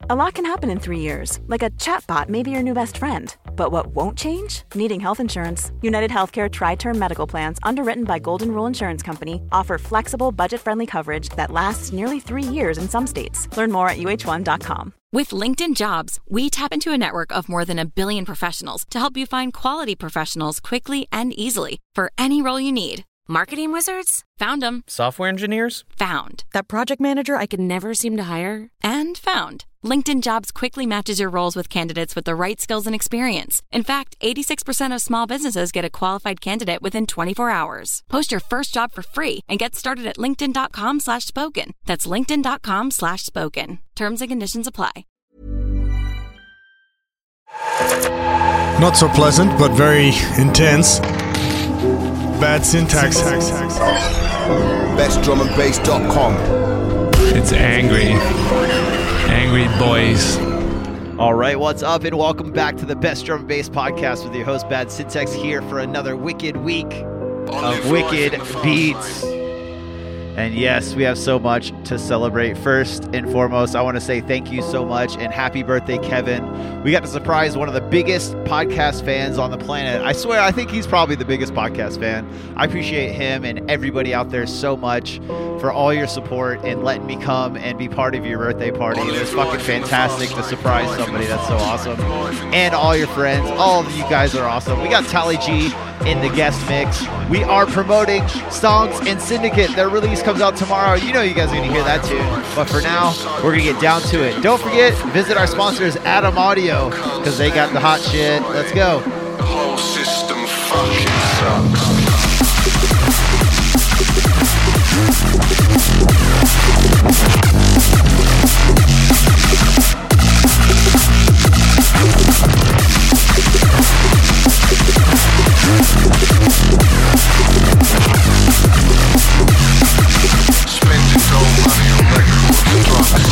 A lot can happen in 3 years, like a chatbot may be your new best friend. But what won't change? Needing health insurance. United Healthcare Tri-Term Medical Plans, underwritten by Golden Rule Insurance Company, offer flexible, budget-friendly coverage that lasts nearly 3 years in some states. Learn more at uh1.com. With LinkedIn Jobs, we tap into a network of more than 1 billion professionals to help you find quality professionals quickly and easily for any role you need. Marketing wizards? Found them. Software engineers? Found. That project manager I could never seem to hire? And found. LinkedIn Jobs quickly matches your roles with candidates with the right skills and experience. In fact, 86% of small businesses get a qualified candidate within 24 hours. Post your first job for free and get started at linkedin.com/spoken. That's linkedin.com/spoken. Terms and conditions apply. Not so pleasant, but very intense. Bad syntax. BestDrumAndBass.com. It's angry boys. All right, what's up, and welcome back to the Best Drum and Bass Podcast with your host, Bad Syntax, here for another wicked week of wicked beats. And yes, we have so much to celebrate. First and foremost, I want to say thank you so much and happy birthday, Kevin. We got to surprise one of the biggest podcast fans on the planet. I swear, I think he's probably the biggest podcast fan. I appreciate him and everybody out there so much for all your support and letting me come and be part of your birthday party. It was fucking fantastic to surprise somebody. That's so awesome. And all your friends, all of you guys are awesome. We got Tally G in the guest mix. We are promoting Stonks and Syndicate. Their release comes out tomorrow. You know you guys are going to hear that tune. But for now, we're going to get down to it. Don't forget, visit our sponsors, Adam Audio, because they got the hot shit. Let's go. The whole system fucking sucks. Spending gold money on records and drugs.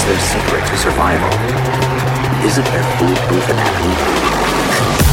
their secret to survival? Is it their foolproof anatomy?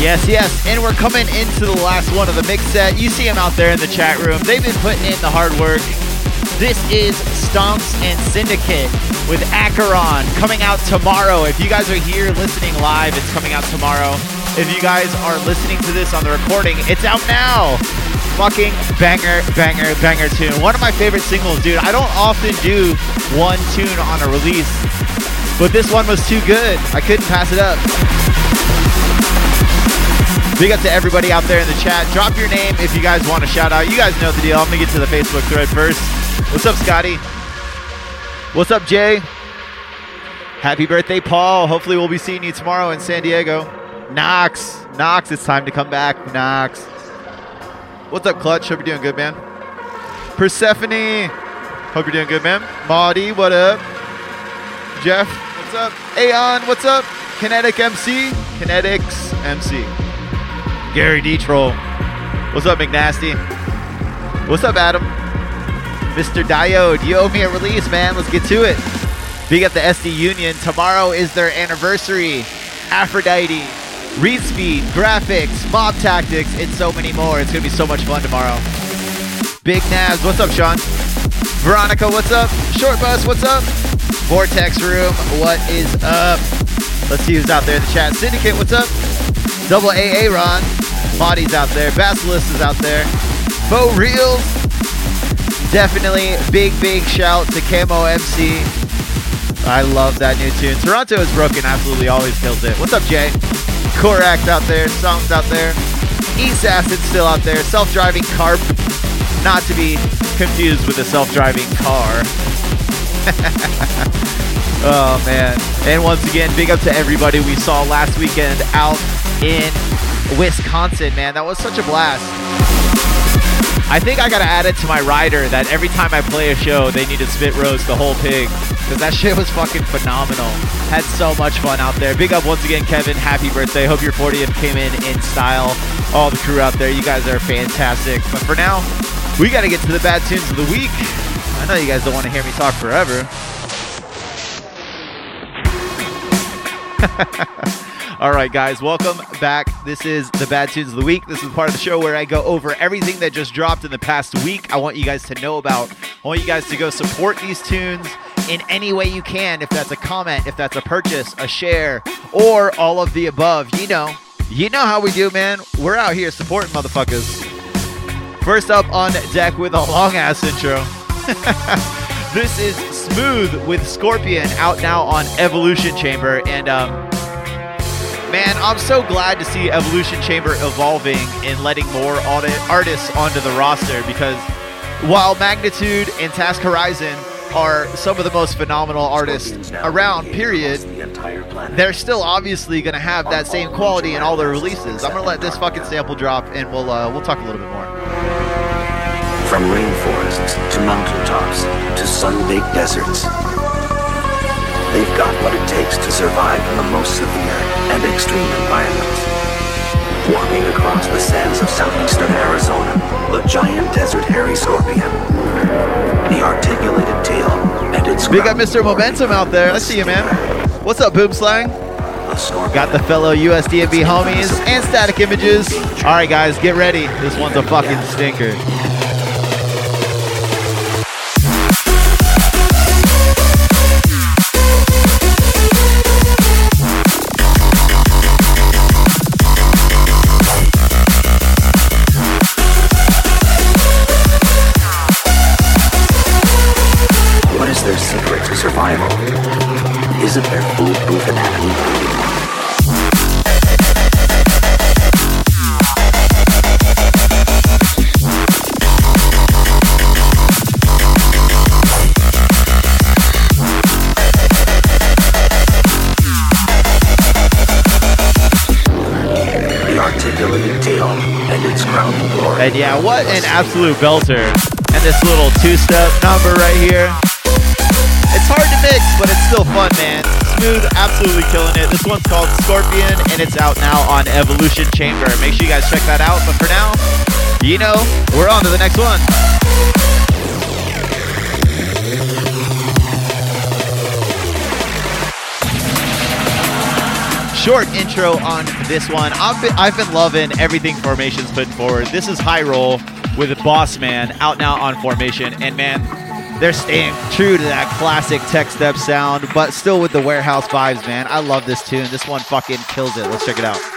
Yes. And we're coming into the last one of the mix set. You see them out there in the chat room. They've been putting in the hard work. This is Stomps and Syndicate with Acheron coming out tomorrow. If you guys are here listening live, it's coming out tomorrow. If you guys are listening to this on the recording, it's out now. Fucking banger tune. One of my favorite singles, dude. I don't often do one tune on a release, but this one was too good. I couldn't pass it up. Big up to everybody out there in the chat. Drop your name if you guys want a shout out. You guys know the deal. I'm gonna get to the Facebook thread first. What's up, Scotty? What's up, Jay? Happy birthday, Paul. Hopefully we'll be seeing you tomorrow in San Diego. Knox, it's time to come back, Knox. What's up, Clutch? Hope you're doing good, man. Persephone, hope you're doing good, man. Maudie, what up? Jeff, what's up? Aeon, what's up? Kinetics MC. Gary D-Troll. What's up, McNasty? What's up, Adam? Mr. Diode, you owe me a release, man. Let's get to it. Big up the SD Union. Tomorrow is their anniversary. Aphrodite, Read Speed, Graphics, Mob Tactics, and so many more. It's going to be so much fun tomorrow. Big Naz, what's up, Sean? Veronica, what's up? Short Bus, what's up? Vortex Room, what is up? Let's see who's out there in the chat. Syndicate, what's up? Double AA Ron. Maudie's out there. Basilisk is out there. Faux Reels. Definitely big shout to Camo MC. I love that new tune. Toronto is Broken absolutely always kills it. What's up, Jay? Korak out there. Songs out there. East Acid still out there. Self-driving car. Not to be confused with a self-driving car. Oh, man. And once again, big up to everybody we saw last weekend out in Wisconsin, man. That was such a blast. I think I gotta add it to my rider that every time I play a show, they need to spit roast the whole pig, because that shit was fucking phenomenal. Had so much fun out there. Big up once again, Kevin. Happy birthday. Hope your 40th came in style. All the crew out there, you guys are fantastic. But for now, we gotta get to the bad tunes of the week. I know you guys don't want to hear me talk forever. All right, guys, welcome back. This is the Bad Tunes of the Week. This is part of the show where I go over everything that just dropped in the past week. I want you guys to know about. I want you guys to go support these tunes in any way you can. If that's a comment, if that's a purchase, a share, or all of the above. You know how we do, man. We're out here supporting motherfuckers. First up on deck with a long-ass intro. This is Smooth with Scorpion, out now on Evolution Chamber. And, man, I'm so glad to see Evolution Chamber evolving and letting more artists onto the roster, because while Magnitude and Task Horizon are some of the most phenomenal artists around, period, they're still obviously going to have that same quality in all their releases. I'm going to let this fucking sample drop, and we'll talk a little bit more. From rainforests to mountaintops to sun-baked deserts, they've got what it takes to survive in the most severe and extreme environments. Walking across the sands of southeastern Arizona, the giant desert hairy scorpion, the articulated tail, and its big up Mr. Momentum out there. I see you, man. What's up, Boom Slang? Got the fellow USDMB homies and Static Images. All right, guys, get ready. This one's a fucking stinker. Survival. Isn't there foolproof anatomy? The articulated tail and its crowning glory. And yeah, what an absolute belter. And this little two-step number right here. It's hard to mix, but it's still fun, man. Smooth, absolutely killing it. This one's called Scorpion, and it's out now on Evolution Chamber. Make sure you guys check that out. But for now, you know, we're on to the next one. short intro on this one. I've been loving everything Formation's putting forward. This is High Roll with Boss Man out now on Formation. And man, they're staying true to that classic Tech Step sound, but still with the warehouse vibes, man. I love this tune. This one fucking kills it. Let's check it out.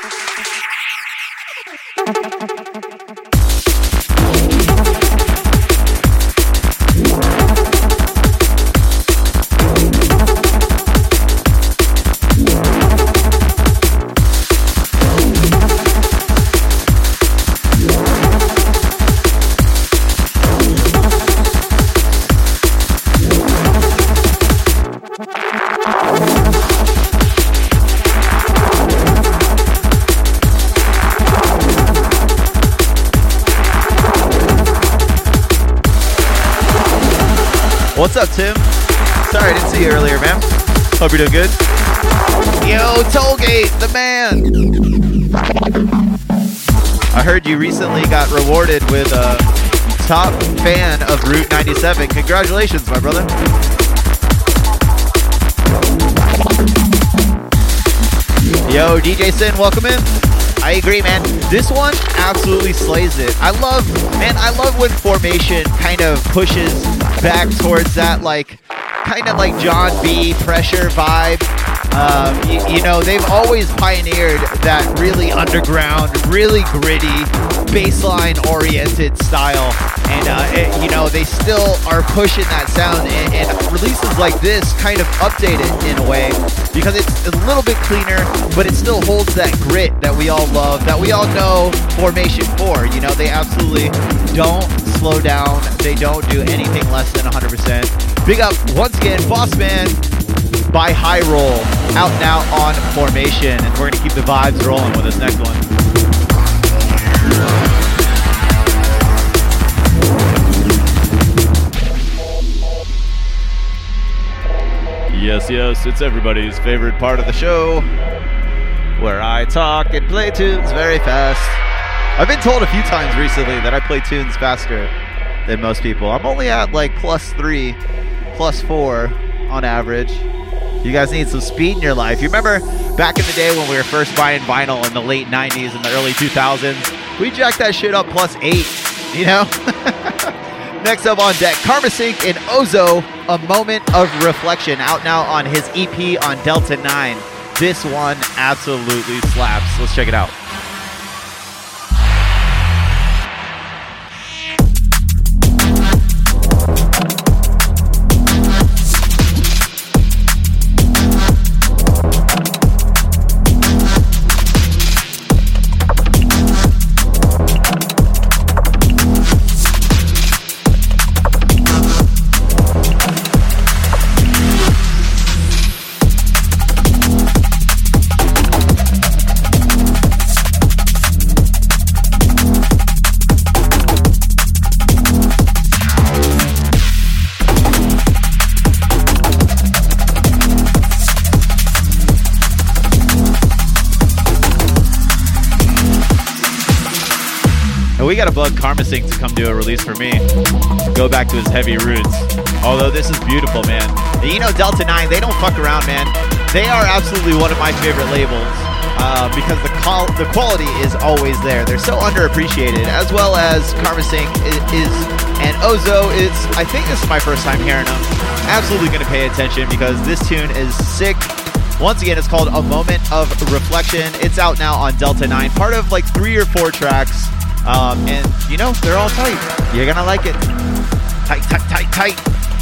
What's up, Tim? Sorry, I didn't see you earlier, man. Hope you're doing good. Yo, Tollgate, the man. I heard you recently got rewarded with a top fan of Route 97. Congratulations, my brother. Yo, DJ Sin, welcome in. I agree, man. This one absolutely slays it. I love when Formation kind of pushes back towards that, like, kind of like John B. pressure vibe. You know, they've always pioneered that really underground, really gritty, baseline-oriented style. And, you know, they still are pushing that sound. And releases like this kind of update it in a way because it's a little bit cleaner, but it still holds that grit that we all love, that we all know Formation for. You know, they absolutely don't slow down. They don't do anything less than 100%. Big up, once again, Boss Man by High Roll, out now on Formation. And we're going to keep the vibes rolling with this next one. Yes, it's everybody's favorite part of the show, where I talk and play tunes very fast. I've been told a few times recently that I play tunes faster than most people. I'm only at like +3, +4 on average. You guys need some speed in your life. You remember back in the day when we were first buying vinyl in the late 90s and the early 2000s? We jacked that shit up +8, you know? Next up on deck, Karmasync and Ozo, A Moment of Reflection, out now on his EP on Delta 9. This one absolutely slaps. Let's check it out. We got to bug Karmasync to come do a release for me. Go back to his heavy roots. Although this is beautiful, man. And you know, Delta 9, they don't fuck around, man. They are absolutely one of my favorite labels because the quality is always there. They're so underappreciated, as well as Karmasync is, and Ozo is. I think this is my first time hearing them. Absolutely going to pay attention because this tune is sick. Once again, it's called A Moment of Reflection. It's out now on Delta 9, part of like 3 or 4 tracks. And, you know, they're all tight. You're gonna like it. Tight, tight, tight, tight.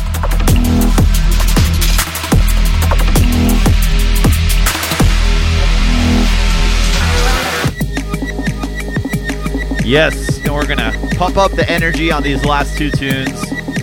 Yes, and we're gonna pump up the energy on these last 2 tunes.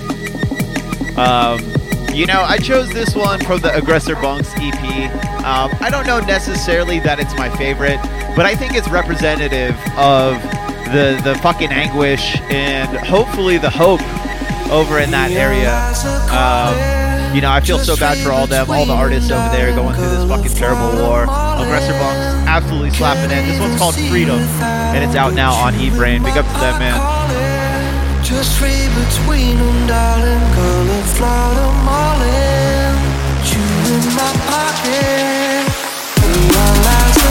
You know, I chose this one from the Aggressor Bunks EP. I don't know necessarily that it's my favorite, but I think it's representative of the fucking anguish and hopefully the hope over in that area. You know, I feel so bad for all them, all the artists over there going through this fucking terrible war. Aggressor Bunks absolutely slapping it. This one's called Freedom, and it's out now on E-Brain. Big up to them, man. Just free between them, darling. Gonna fly them all in. You in my pocket. In my last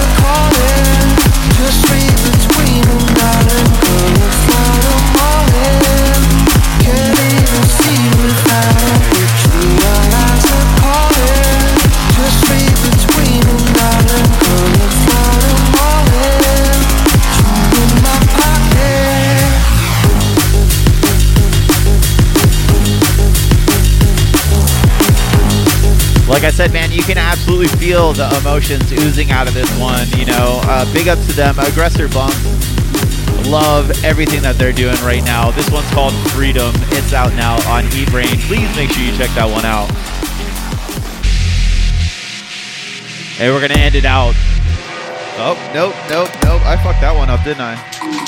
I said, man, you can absolutely feel the emotions oozing out of this one. You know, big up to them. Aggressor Bunks. Love everything that they're doing right now. This one's called Freedom. It's out now on eBrain. Please make sure you check that one out. Hey, we're going to end it out. Oh, nope. I fucked that one up, didn't I?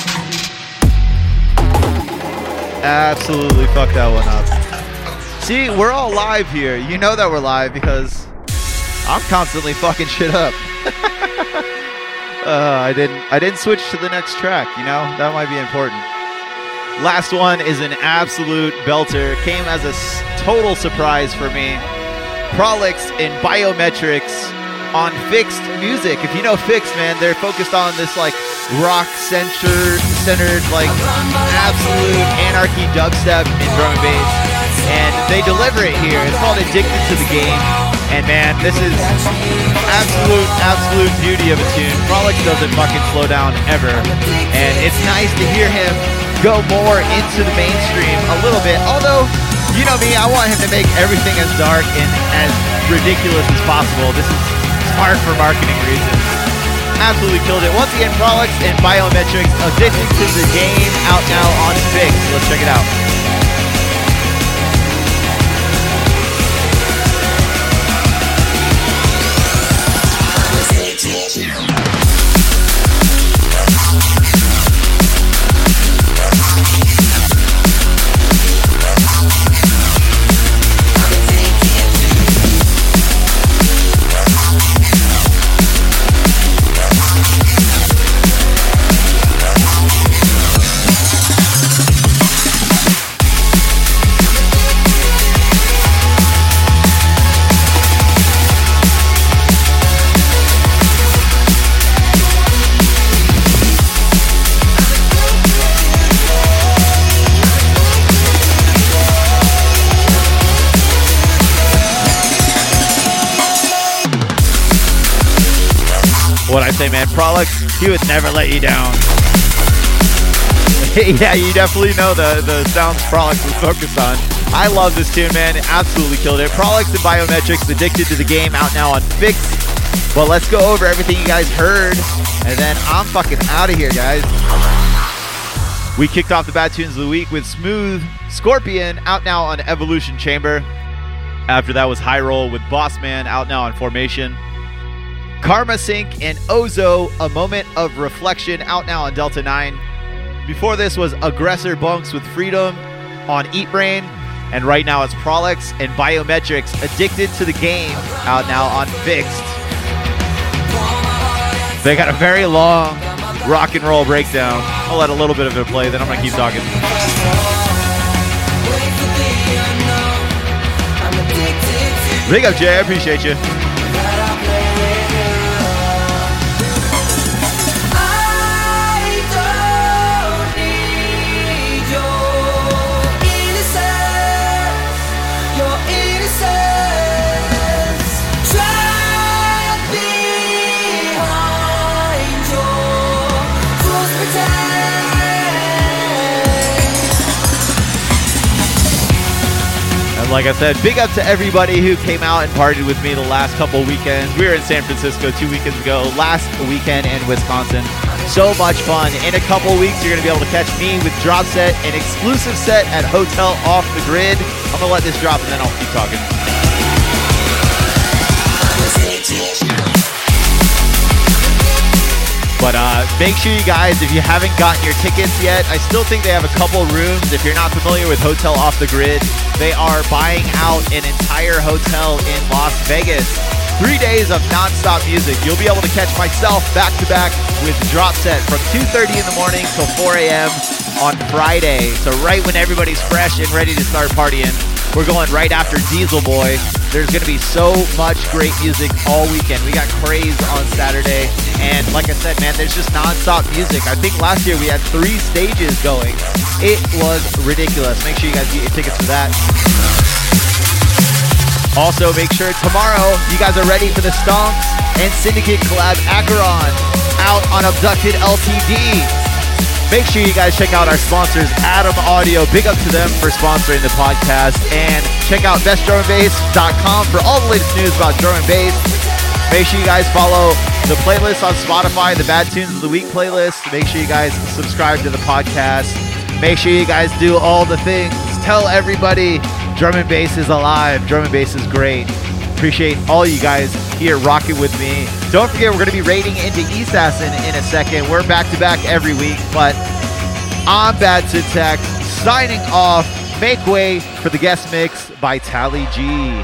Absolutely fucked that one up. See, we're all live here. You know that we're live because I'm constantly fucking shit up. I didn't switch to the next track, you know? That might be important. Last one is an absolute belter. Came as a total surprise for me. Prolix in Biometrics on Fixed Music. If you know Fixed, man, they're focused on this like rock-centered, like absolute anarchy dubstep in drum and bass. And they deliver it here. It's called Addicted to the Game. And man, this is absolute beauty of a tune. Prolix doesn't fucking slow down ever. And it's nice to hear him go more into the mainstream a little bit. Although, you know me, I want him to make everything as dark and as ridiculous as possible. This is smart for marketing reasons. Absolutely killed it. Once again, Prolix and Biometrics, Addicted to the Game, out now on Fix. Let's check it out. What I say, man, Prolix, he would never let you down. Yeah, you definitely know the sounds Prolix was focused on. I love this tune, man. Absolutely killed it. Prolix and Biometrics, Addicted to the Game, out now on Fix. Well, let's go over everything you guys heard, and then I'm fucking out of here, guys. We kicked off the Bad Tunes of the Week with Smooth Scorpion, out now on Evolution Chamber. After that was High Roll with Boss Man, out now on Formation. Karma Sync and Ozo, A Moment of Reflection, out now on Delta 9. Before this was Aggressor Bunks with Freedom on Eatbrain. And right now it's Prolix and Biometrics, Addicted to the Game, out now on Fixed. They got a very long rock and roll breakdown. I'll let a little bit of it play, then I'm going to keep talking. Big up, Jay. I appreciate you. Like I said, big up to everybody who came out and partied with me the last couple weekends. We were in San Francisco 2 weekends ago, last weekend in Wisconsin. So much fun. In a couple weeks, you're going to be able to catch me with Drop Set, an exclusive set at Hotel Off the Grid. I'm going to let this drop and then I'll keep talking. But make sure you guys, if you haven't gotten your tickets yet, I still think they have a couple rooms. If you're not familiar with Hotel Off the Grid, they are buying out an entire hotel in Las Vegas. 3 days of non-stop music. You'll be able to catch myself back-to-back with Drop Set from 2:30 in the morning till 4 a.m. on Friday. So right when everybody's fresh and ready to start partying, we're going right after Diesel Boy. There's going to be so much great music all weekend. We got Craze on Saturday. And like I said, man, there's just non-stop music. I think last year we had 3 stages going. It was ridiculous. Make sure you guys get your tickets for that. Also, make sure tomorrow you guys are ready for the Stonks and Syndicate collab Acheron out on Abducted LTD. Make sure you guys check out our sponsors, Adam Audio. Big up to them for sponsoring the podcast. And check out bestdrumandbass.com for all the latest news about drum and bass. Make sure you guys follow the playlist on Spotify, the Bad Tunes of the Week playlist. Make sure you guys subscribe to the podcast. Make sure you guys do all the things. Tell everybody drum and bass is alive. Drum and bass is great. Appreciate all you guys here rocking with me. Don't forget, we're going to be raiding into Assassin in a second. We're back-to-back every week, but I'm Bad Syntax signing off. Make way for the guest mix by Tally G.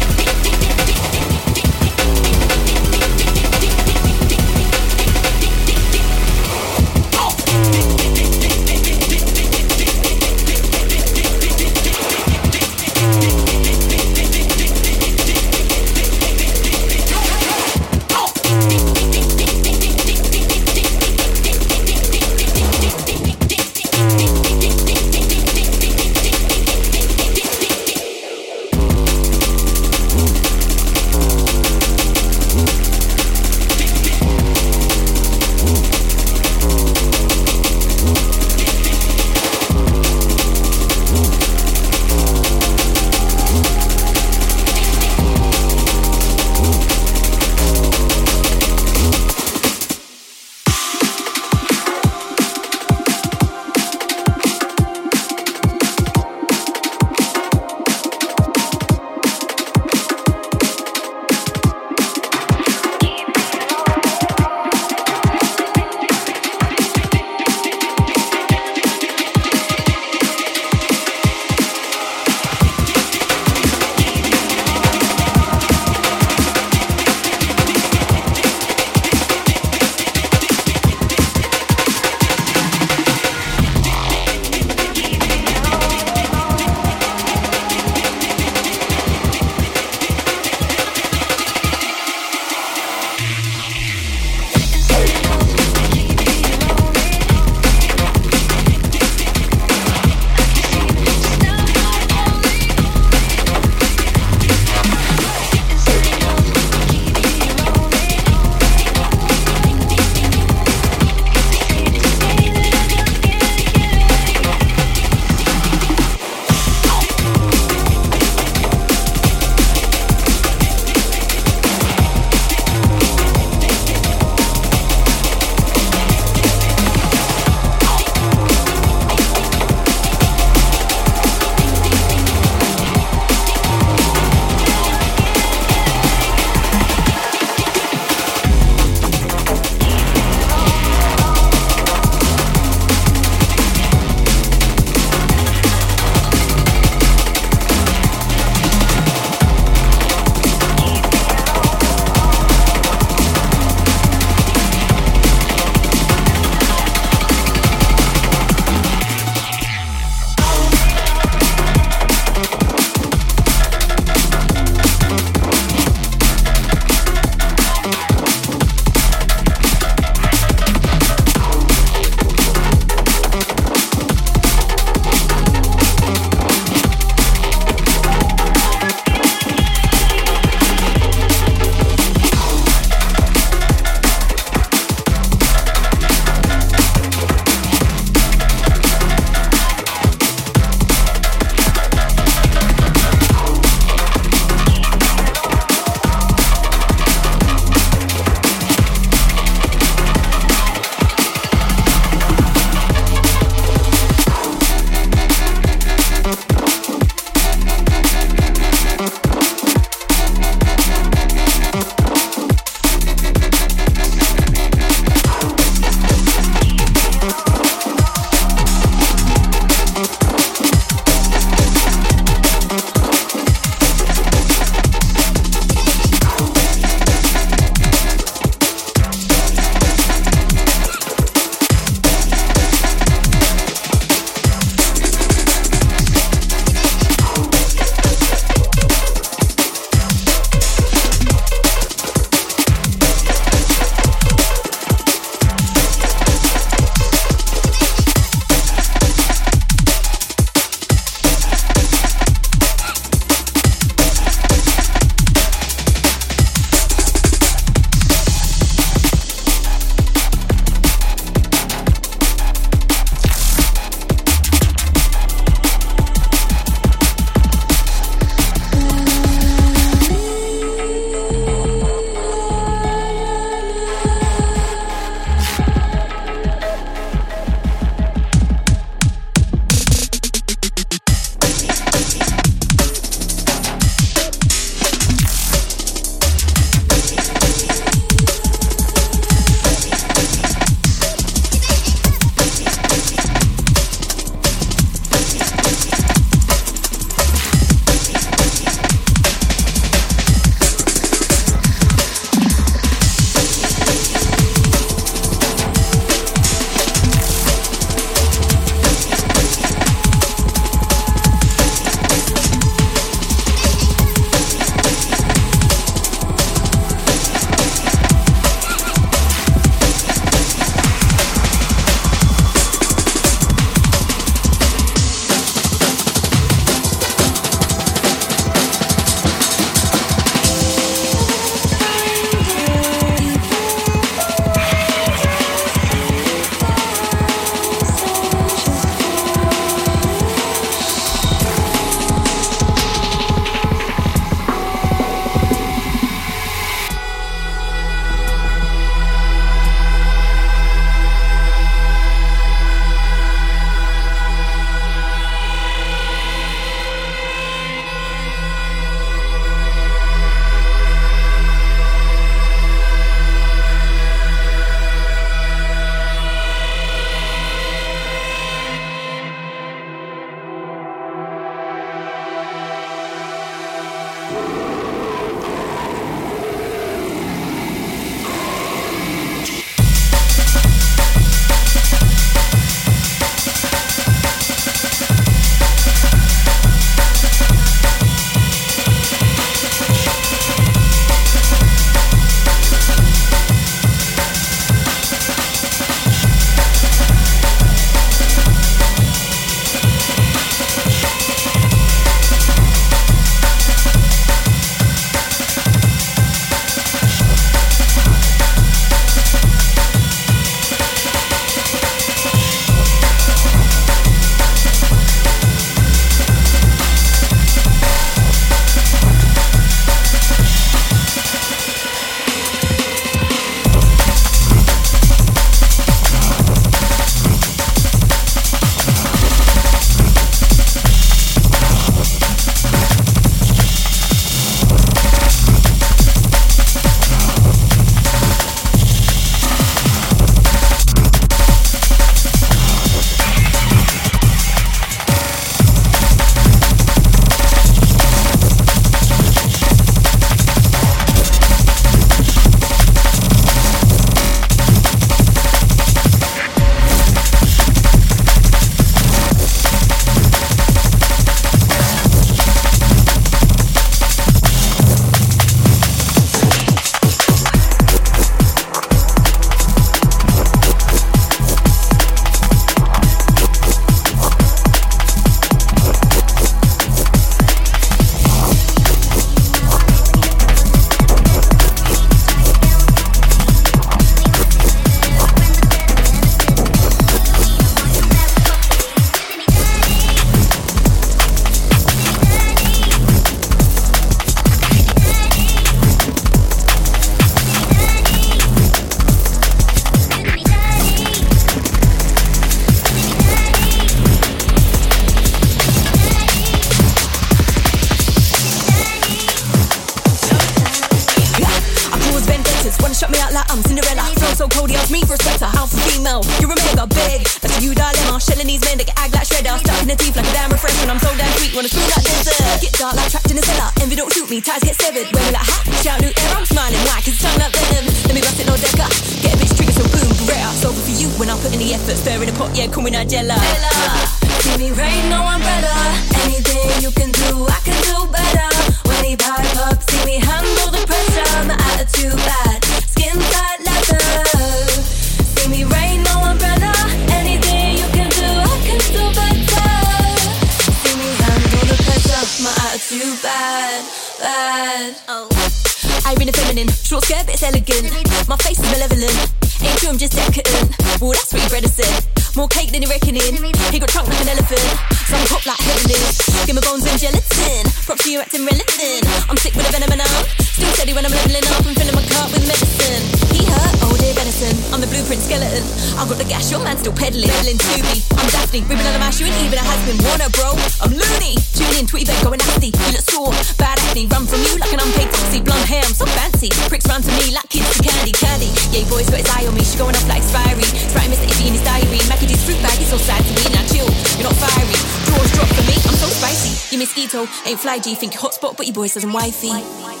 Cody asked me for a sweater. Alpha female, you're a mega big. That's a you dilemma. Shelling these men that get ag like shredder. Stuck in the teeth like a damn refreshment. I'm so damn sweet, wanna spoon like dessert. Get dark like trapped in a cellar. Envy don't shoot me, ties get severed. When we like ha, shout new air, I'm smiling. Why? Cause it's tongue like venom. Let me bust it, no decker. Get a bitch trigger, so boom, beretta. It's over for you when I put in the effort. Stir in the pot, yeah, call me Nigella. See me rain, no umbrella. Anything you can do, I can do better. When he pipe up, see me handle the pressure. My attitude bad, skin tight leather. See me rain, no umbrella. Anything you can do, I can do better. See me handle the pressure. My attitude bad, bad. Oh. I been a feminine, short skirt but it's elegant. My face is malevolent, ain't true, I'm just decadent. Well, that's what your brother said. More cake than you're reckoning. He got trunk like an elephant, so I'm hot like heaven. Give me bones and gelatin. Props to you acting relevant. I'm sick with a venom and I'm still steady when I'm leveling up and filling my cup with medicine. He hurt, oh dear venison. I'm the blueprint skeleton. I got the gas, your man still peddling. Peddling Scooby, I'm Daphne. Ribbon on the mash, you ain't even a has-been. Warner, bro, I'm loony. Tune in, Tweety bed going nasty. You look sore, bad acne. Run from you like an unpaid taxi. Blonde hair, I'm so fancy. Pricks run to me like kids to candy, candy. Yeah, boy's got his eye on me. She going off like expiry. Writing Mr. Iffy in his diary. Mackey's fruit bag, he's so sad to me. Now chill, you're not fiery. Drawers drop for me, I'm so spicy. You mosquito, ain't fly G. Think you're hotspot, but your boy says I'm wifey.